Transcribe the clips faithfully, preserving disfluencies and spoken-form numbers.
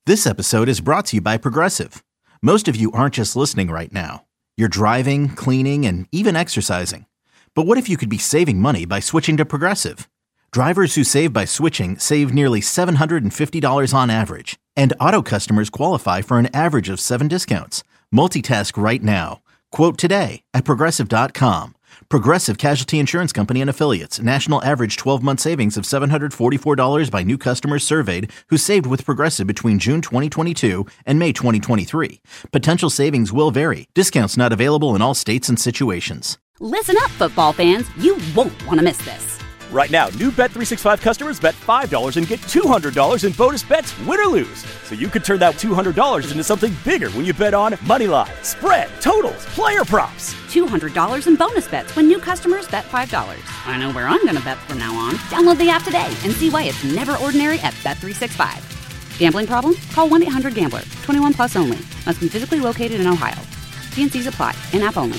This episode is brought to you by Progressive. Most of you aren't just listening right now. You're driving, cleaning, and even exercising. But what if you could be saving money by switching to Progressive? Drivers who save by switching save nearly seven hundred fifty dollars on average. And auto customers qualify for an average of seven discounts. Multitask right now. Quote today at Progressive dot com. Progressive Casualty Insurance Company and Affiliates. National average twelve-month savings of seven hundred forty-four dollars by new customers surveyed who saved with Progressive between June twenty twenty-two and May twenty twenty-three. Potential savings will vary. Discounts not available in all states and situations. Listen up, football fans. You won't want to miss this. Right now, new Bet three sixty-five customers bet five dollars and get two hundred dollars in bonus bets, win or lose. So you could turn that two hundred dollars into something bigger when you bet on money line, spread, totals, player props. two hundred dollars in bonus bets when new customers bet five dollars. I know where I'm going to bet from now on. Download the app today and see why it's never ordinary at Bet three sixty-five. Gambling problem? Call one eight hundred gambler. twenty-one plus only. Must be physically located in Ohio. T and C's apply. In-app only.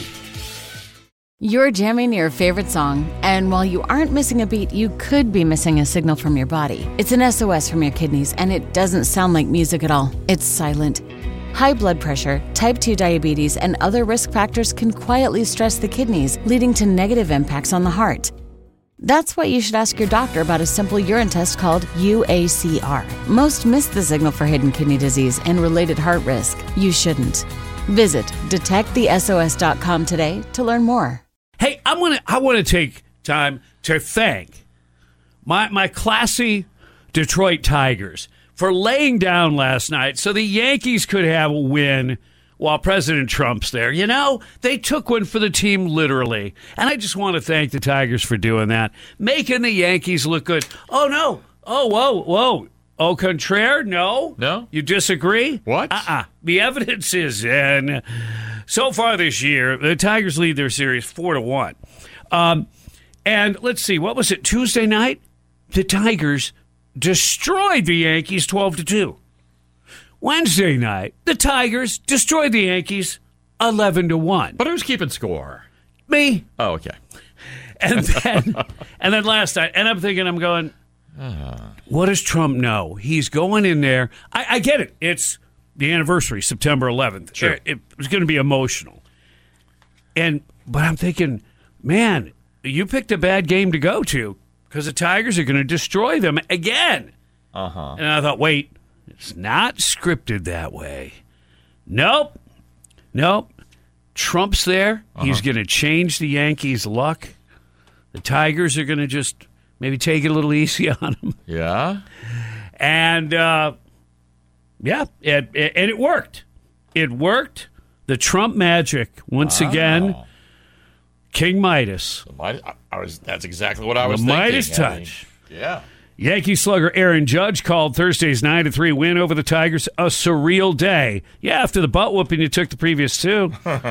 You're jamming your favorite song, and while you aren't missing a beat, you could be missing a signal from your body. It's an S O S from your kidneys, and it doesn't sound like music at all. It's silent. High blood pressure, type two diabetes, and other risk factors can quietly stress the kidneys, leading to negative impacts on the heart. That's why you should ask your doctor about a simple urine test called U A C R. Most miss the signal for hidden kidney disease and related heart risk. You shouldn't. Visit detect the S O S dot com today to learn more. Hey, I want to I want to take time to thank my my classy Detroit Tigers for laying down last night so the Yankees could have a win while President Trump's there. You know, they took one for the team literally. And I just want to thank the Tigers for doing that, making the Yankees look good. Oh, no. Oh, whoa, whoa. Au contraire? No? No? You disagree? What? Uh-uh. The evidence is in. So far this year, the Tigers lead their series four to one. Um, and let's see, what was it, Tuesday night? The Tigers destroyed the Yankees twelve to two. Wednesday night, the Tigers destroyed the Yankees eleven to one. But who's keeping score? Me. Oh, okay. And then and then last night, and I'm thinking, I'm going, uh. what does Trump know? He's going in there. I, I get it. It's the anniversary, September eleventh. Sure. It, it was going to be emotional. And but I'm thinking, man, you picked a bad game to go to because the Tigers are going to destroy them again. Uh-huh. And I thought, wait, it's not scripted that way. Nope. Nope. Trump's there. Uh-huh. He's going to change the Yankees' luck. The Tigers are going to just maybe take it a little easy on them. Yeah. And, uh, yeah, it, it, and it worked. It worked. The Trump magic, once wow. again, King Midas. The Midas I, I was, that's exactly what I was the thinking. The Midas touch. I mean, yeah. Yankee slugger Aaron Judge called Thursday's nine to three win over the Tigers a surreal day. Yeah, after the butt whooping you took the previous two.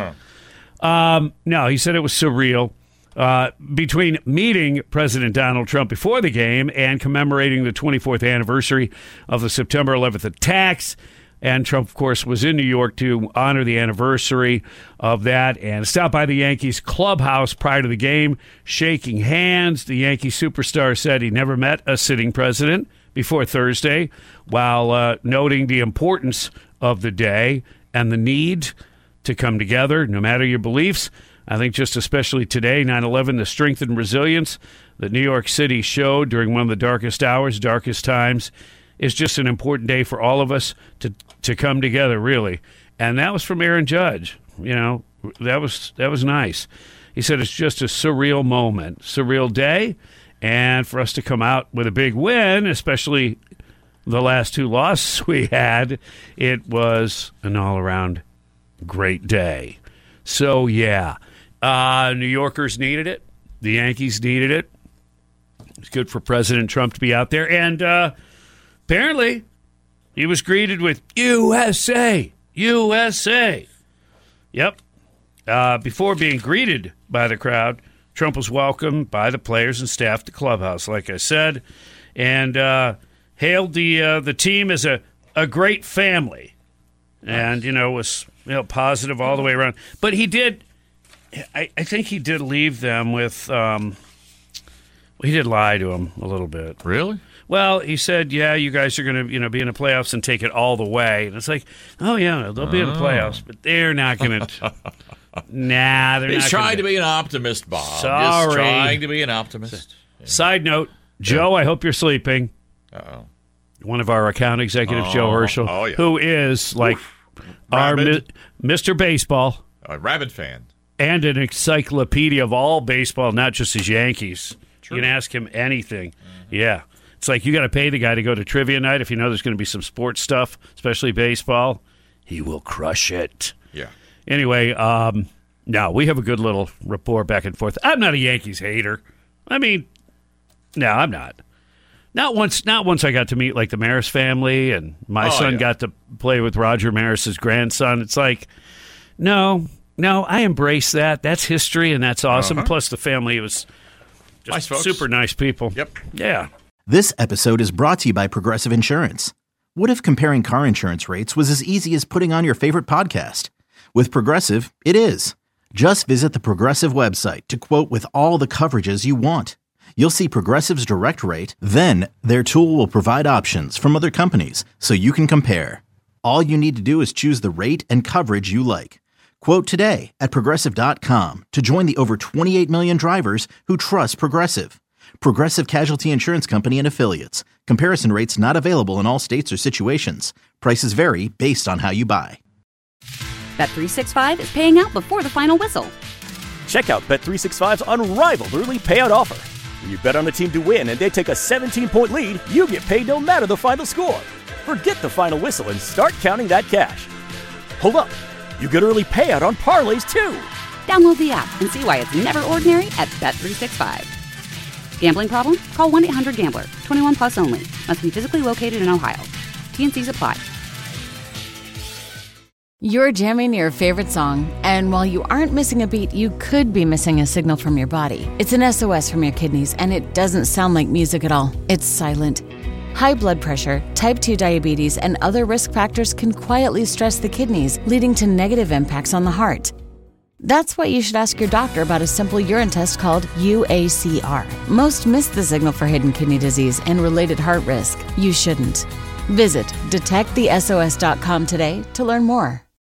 um, no, he said it was surreal. Uh, between meeting President Donald Trump before the game and commemorating the twenty-fourth anniversary of the September eleventh attacks. And Trump, of course, was in New York to honor the anniversary of that and stopped by the Yankees clubhouse prior to the game, shaking hands. The Yankee superstar said he never met a sitting president before Thursday, while uh, noting the importance of the day and the need to come together, no matter your beliefs. I think just especially today, nine eleven, the strength and resilience that New York City showed during one of the darkest hours, darkest times, is just an important day for all of us to to come together, really. And that was from Aaron Judge. You know, that was that was nice. He said it's just a surreal moment, surreal day, and for us to come out with a big win, especially the last two losses we had, it was an all-around great day. So, yeah. Uh, New Yorkers needed it. The Yankees needed it. It's good for President Trump to be out there. And uh, apparently, he was greeted with U S A, U S A. Yep. Uh, before being greeted by the crowd, Trump was welcomed by the players and staff at the clubhouse, like I said, and uh, hailed the uh, the team as a, a great family. And, you know, was you know, positive all the way around. But he did... I, I think he did leave them with, um, he did lie to them a little bit. Really? well, he said, yeah, you guys are going to, you know, be in the playoffs and take it all the way. And it's like, oh, yeah, they'll be in the playoffs, but they're not going to. Nah, they're He's not trying gonna to be an optimist, Bob. Sorry. Just trying to be an optimist. Yeah. Side note, Joe, I hope you're sleeping. Uh-oh. One of our account executives, Oh. Joe Herschel, Oh, yeah. who is like our mi- Rabid. Mister Baseball A rabid fan. and an encyclopedia of all baseball, not just his Yankees. You can ask him anything. Mm-hmm. Yeah. It's like you got to pay the guy to go to trivia night if you know there's going to be some sports stuff, especially baseball. He will crush it. Yeah. Anyway, um, no, we have a good little rapport back and forth. I'm not a Yankees hater. I mean, no, I'm not. Not once. Not once I got to meet like the Maris family, and my Oh, son yeah. got to play with Roger Maris's grandson. It's like, no, no, I embrace that. That's history, and that's awesome. Uh-huh. Plus, the family was just Nice folks. super nice people. Yep. Yeah. This episode is brought to you by Progressive Insurance. What if comparing car insurance rates was as easy as putting on your favorite podcast? With Progressive, it is. Just visit the Progressive website to quote with all the coverages you want. You'll see Progressive's direct rate, then their tool will provide options from other companies so you can compare. All you need to do is choose the rate and coverage you like. Quote today at Progressive dot com to join the over twenty-eight million drivers who trust Progressive. Progressive Casualty Insurance Company and Affiliates. Comparison rates not available in all states or situations. Prices vary based on how you buy. Bet three sixty-five is paying out before the final whistle. Check out Bet three sixty-five's unrivaled early payout offer. When you bet on a team to win and they take a seventeen-point lead, you get paid no matter the final score. Forget the final whistle and start counting that cash. Hold up. You get early payout on parlays, too. Download the app and see why it's never ordinary at Bet three sixty-five. Gambling problem? Call one eight hundred gambler. twenty-one plus only. Must be physically located in Ohio. T and C's apply. You're jamming your favorite song, and while you aren't missing a beat, you could be missing a signal from your body. It's an S O S from your kidneys, and it doesn't sound like music at all. It's silent. High blood pressure, type two diabetes, and other risk factors can quietly stress the kidneys, leading to negative impacts on the heart. That's why you should ask your doctor about a simple urine test called U A C R. Most miss the signal for hidden kidney disease and related heart risk. You shouldn't. Visit detect the S O S dot com today to learn more.